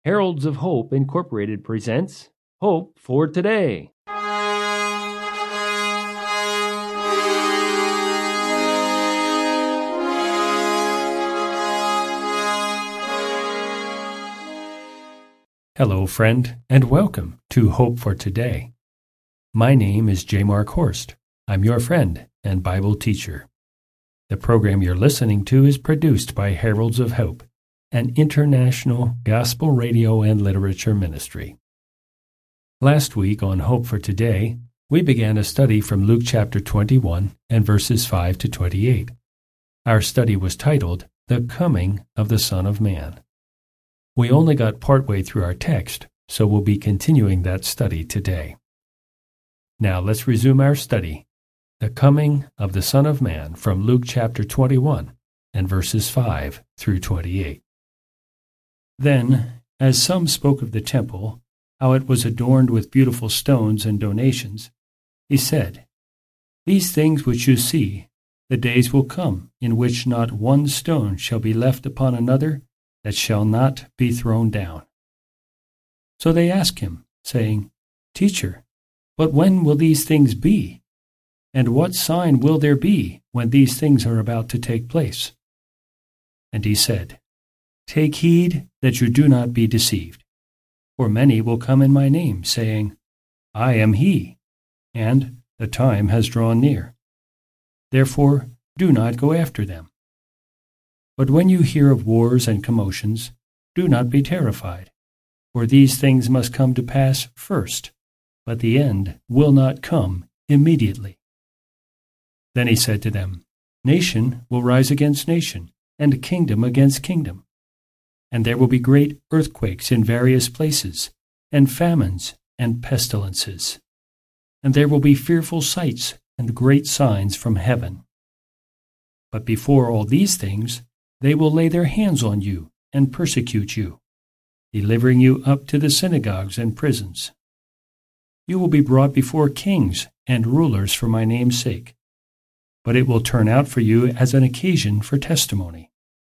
Heralds of Hope Incorporated presents Hope for Today. Hello, friend, and welcome to Hope for Today. My name is J. Mark Horst. I'm your friend and Bible teacher. The program you're listening to is produced by Heralds of Hope, an international gospel radio and literature ministry. Last week on Hope for Today, we began a study from Luke chapter 21 and verses 5 to 28. Our study was titled, The Coming of the Son of Man. We only got partway through our text, so we'll be continuing that study today. Now let's resume our study. The Coming of the Son of Man from Luke chapter 21 and verses 5 through 28. Then, as some spoke of the temple, how it was adorned with beautiful stones and donations, he said, These things which you see, the days will come in which not one stone shall be left upon another that shall not be thrown down. So they asked him, saying, Teacher, but when will these things be? And what sign will there be when these things are about to take place? And he said, Take heed that you do not be deceived. For many will come in my name, saying, I am he, and the time has drawn near. Therefore do not go after them. But when you hear of wars and commotions, do not be terrified, for these things must come to pass first, but the end will not come immediately. Then he said to them, Nation will rise against nation, and kingdom against kingdom. And there will be great earthquakes in various places, and famines and pestilences. And there will be fearful sights and great signs from heaven. But before all these things, they will lay their hands on you and persecute you, delivering you up to the synagogues and prisons. You will be brought before kings and rulers for my name's sake, but it will turn out for you as an occasion for testimony.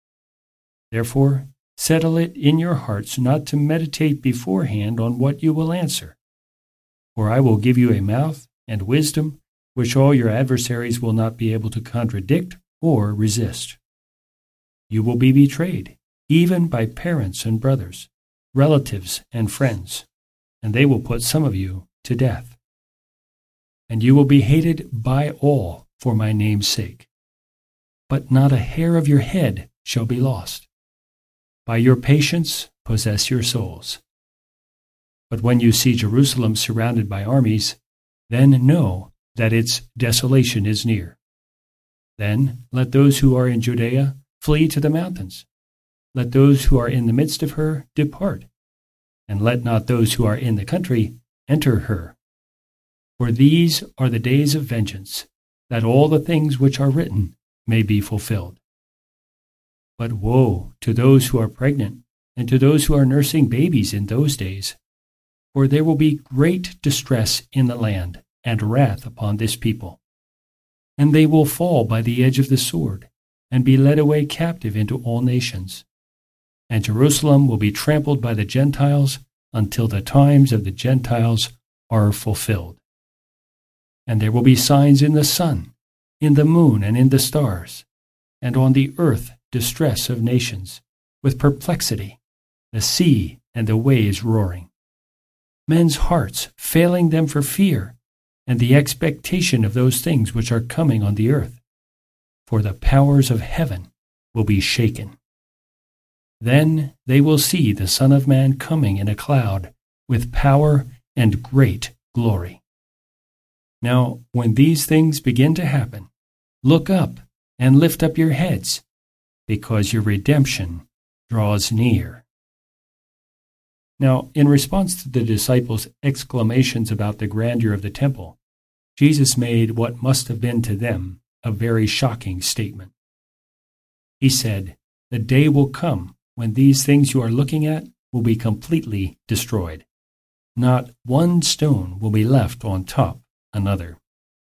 Therefore, settle it in your hearts not to meditate beforehand on what you will answer. For I will give you a mouth and wisdom which all your adversaries will not be able to contradict or resist. You will be betrayed, even by parents and brothers, relatives and friends, and they will put some of you to death. And you will be hated by all for my name's sake. But not a hair of your head shall be lost. By your patience possess your souls. But when you see Jerusalem surrounded by armies, then know that its desolation is near. Then let those who are in Judea flee to the mountains. Let those who are in the midst of her depart, and let not those who are in the country enter her. For these are the days of vengeance, that all the things which are written may be fulfilled. But woe to those who are pregnant, and to those who are nursing babies in those days, for there will be great distress in the land, and wrath upon this people. And they will fall by the edge of the sword, and be led away captive into all nations. And Jerusalem will be trampled by the Gentiles until the times of the Gentiles are fulfilled. And there will be signs in the sun, in the moon, and in the stars, and on the earth distress of nations, with perplexity, the sea and the waves roaring. Men's hearts failing them for fear, and the expectation of those things which are coming on the earth. For the powers of heaven will be shaken. Then they will see the Son of Man coming in a cloud with power and great glory. Now, when these things begin to happen, look up and lift up your heads, because your redemption draws near. Now, in response to the disciples' exclamations about the grandeur of the temple, Jesus made what must have been to them a very shocking statement. He said, The day will come when these things you are looking at will be completely destroyed. Not one stone will be left on top another.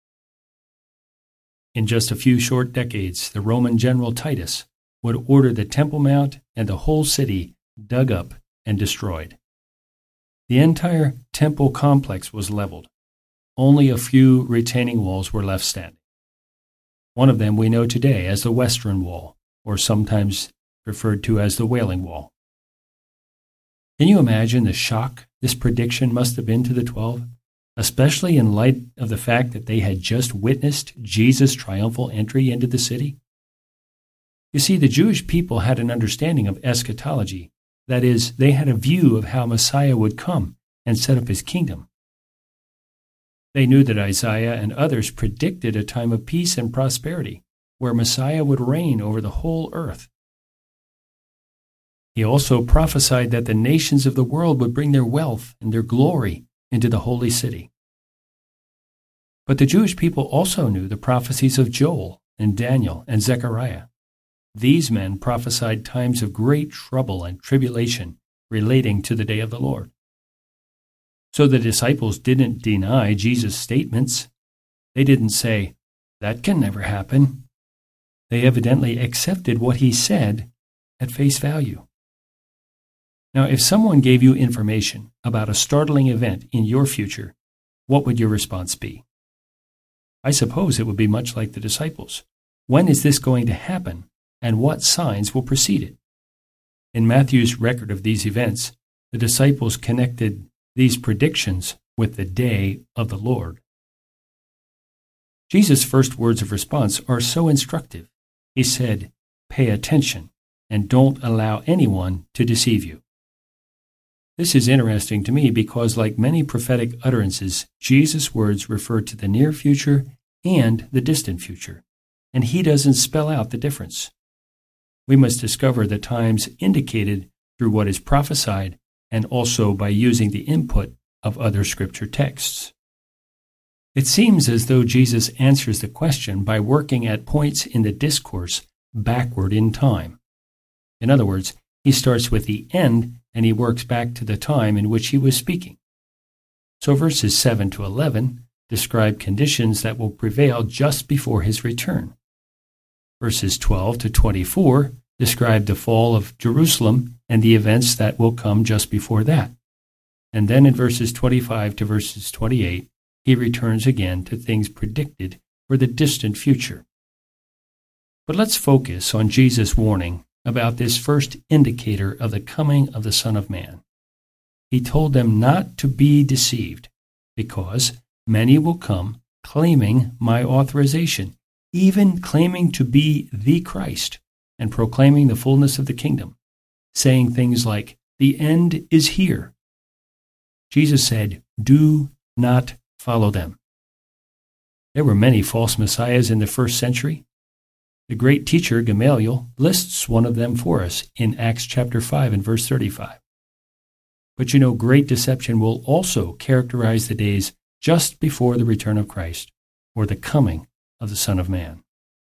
In just a few short decades, the Roman general Titus would order the Temple Mount and the whole city dug up and destroyed. The entire temple complex was leveled. Only a few retaining walls were left standing. One of them we know today as the Western Wall, or sometimes referred to as the Wailing Wall. Can you imagine the shock this prediction must have been to the 12, especially in light of the fact that they had just witnessed Jesus' triumphal entry into the city? You see, the Jewish people had an understanding of eschatology. That is, they had a view of how Messiah would come and set up his kingdom. They knew that Isaiah and others predicted a time of peace and prosperity, where Messiah would reign over the whole earth. He also prophesied that the nations of the world would bring their wealth and their glory into the holy city. But the Jewish people also knew the prophecies of Joel and Daniel and Zechariah. These men prophesied times of great trouble and tribulation relating to the day of the Lord. So the disciples didn't deny Jesus' statements. They didn't say, "That can never happen." They evidently accepted what he said at face value. Now, if someone gave you information about a startling event in your future, what would your response be? I suppose it would be much like the disciples. When is this going to happen, and what signs will precede it? In Matthew's record of these events, the disciples connected these predictions with the day of the Lord. Jesus' first words of response are so instructive. He said, "Pay attention, and don't allow anyone to deceive you." This is interesting to me because, like many prophetic utterances, Jesus' words refer to the near future and the distant future, and he doesn't spell out the difference. We must discover the times indicated through what is prophesied and also by using the input of other scripture texts. It seems as though Jesus answers the question by working at points in the discourse backward in time. In other words, he starts with the end and he works back to the time in which he was speaking. So verses 7 to 11 describe conditions that will prevail just before his return. Verses 12 to 24 describe the fall of Jerusalem and the events that will come just before that. And then in verses 25 to verses 28, he returns again to things predicted for the distant future. But let's focus on Jesus' warning about this first indicator of the coming of the Son of Man. He told them not to be deceived, because many will come claiming my authorization, even claiming to be the Christ, and proclaiming the fullness of the kingdom, saying things like, "The end is here." Jesus said, "Do not follow them." There were many false messiahs in the first century. The great teacher Gamaliel lists one of them for us in Acts chapter 5 and verse 35. But you know, great deception will also characterize the days just before the return of Christ, or the coming of the Son of Man.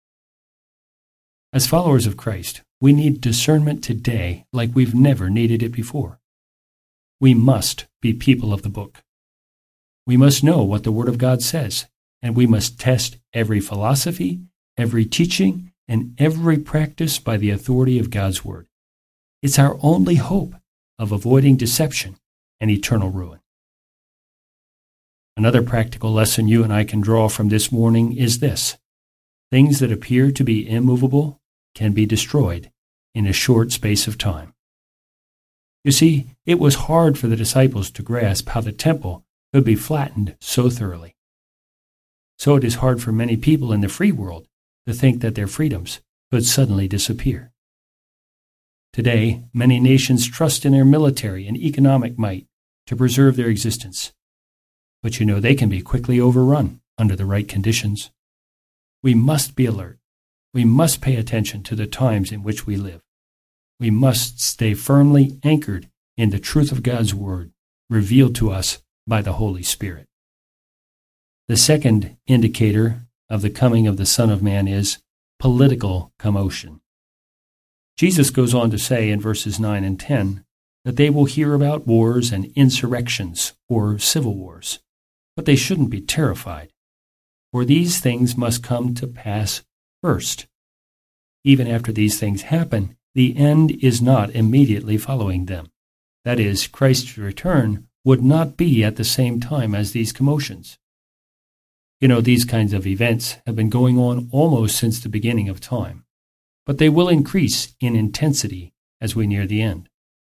As followers of Christ, we need discernment today like we've never needed it before. We must be people of the book. We must know what the Word of God says, and we must test every philosophy, every teaching, and every practice by the authority of God's Word. It's our only hope of avoiding deception and eternal ruin. Another practical lesson you and I can draw from this morning is this: things that appear to be immovable can be destroyed in a short space of time. You see, it was hard for the disciples to grasp how the temple could be flattened so thoroughly. So it is hard for many people in the free world to think that their freedoms could suddenly disappear. Today, many nations trust in their military and economic might to preserve their existence. But you know, they can be quickly overrun under the right conditions. We must be alert. We must pay attention to the times in which we live. We must stay firmly anchored in the truth of God's Word, revealed to us by the Holy Spirit. The second indicator of the coming of the Son of Man is political commotion. Jesus goes on to say in verses 9 and 10 that they will hear about wars and insurrections or civil wars, but they shouldn't be terrified, for these things must come to pass first. Even after these things happen, the end is not immediately following them. That is, Christ's return would not be at the same time as these commotions. These kinds of events have been going on almost since the beginning of time, but they will increase in intensity as we near the end.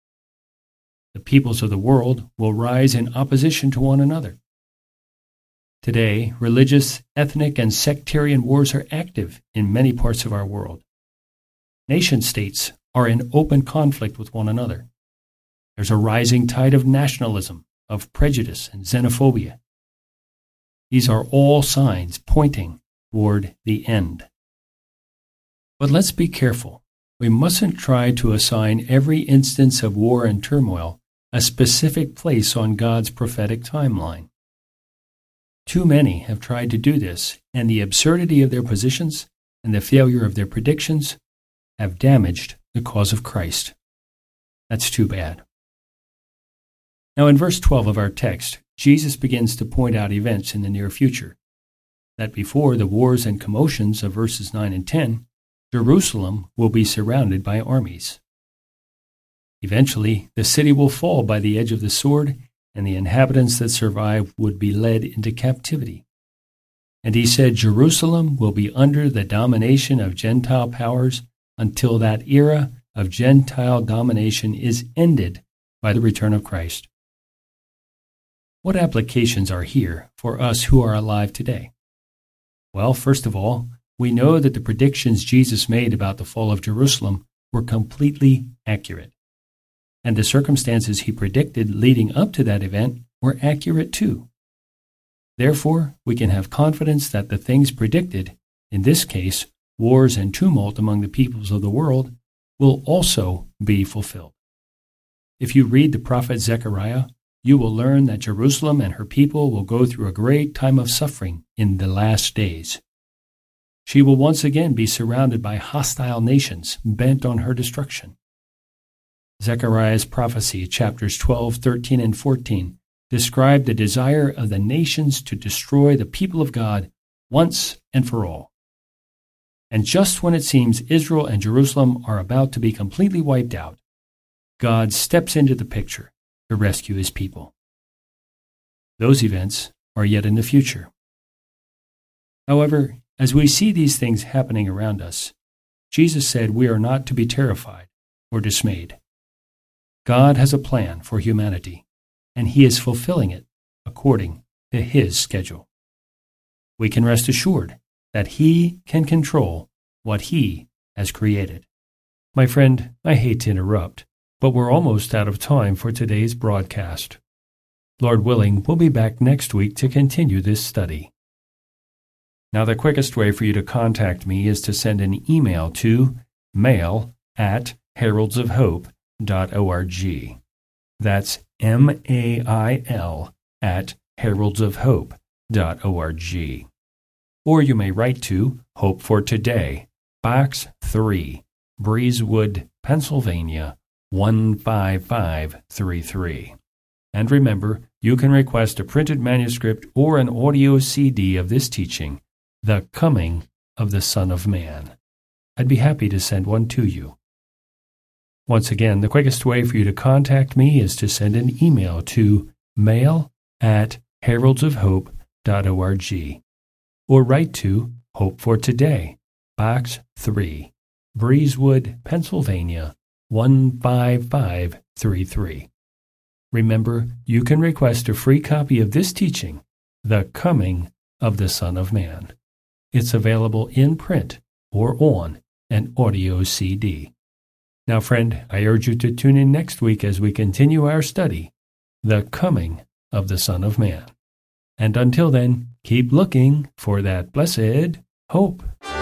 The peoples of the world will rise in opposition to one another. Today, religious, ethnic, and sectarian wars are active in many parts of our world. Nation-states are in open conflict with one another. There's a rising tide of nationalism, of prejudice, and xenophobia. These are all signs pointing toward the end. But let's be careful. We mustn't try to assign every instance of war and turmoil a specific place on God's prophetic timeline. Too many have tried to do this, and the absurdity of their positions and the failure of their predictions have damaged the cause of Christ. That's too bad. Now in verse 12 of our text, Jesus begins to point out events in the near future, that before the wars and commotions of verses 9 and 10, Jerusalem will be surrounded by armies. Eventually, the city will fall by the edge of the sword, and the inhabitants that survive would be led into captivity. And he said Jerusalem will be under the domination of Gentile powers until that era of Gentile domination is ended by the return of Christ. What applications are here for us who are alive today? Well, first of all, we know that the predictions Jesus made about the fall of Jerusalem were completely accurate. And the circumstances he predicted leading up to that event were accurate too. Therefore, we can have confidence that the things predicted, in this case, wars and tumult among the peoples of the world, will also be fulfilled. If you read the prophet Zechariah, you will learn that Jerusalem and her people will go through a great time of suffering in the last days. She will once again be surrounded by hostile nations bent on her destruction. Zechariah's prophecy, chapters 12, 13, and 14, describe the desire of the nations to destroy the people of God once and for all. And just when it seems Israel and Jerusalem are about to be completely wiped out, God steps into the picture to rescue his people. Those events are yet in the future. However, as we see these things happening around us, Jesus said we are not to be terrified or dismayed. God has a plan for humanity, and he is fulfilling it according to his schedule. We can rest assured that he can control what he has created. My friend, I hate to interrupt, but we're almost out of time for today's broadcast. Lord willing, we'll be back next week to continue this study. Now, the quickest way for you to contact me is to send an email to mail@heraldsofhope.org. That's mail@heraldsofhope.org. Or you may write to Hope for Today, Box 3, Breezewood, Pennsylvania, 15533. And remember, you can request a printed manuscript or an audio CD of this teaching, The Coming of the Son of Man. I'd be happy to send one to you. Once again, the quickest way for you to contact me is to send an email to mail@heraldsofhope.org or write to Hope for Today, Box 3, Breezewood, Pennsylvania, 15533. Remember, you can request a free copy of this teaching, The Coming of the Son of Man. It's available in print or on an audio CD. Now, friend, I urge you to tune in next week as we continue our study, The Coming of the Son of Man. And until then, keep looking for that blessed hope.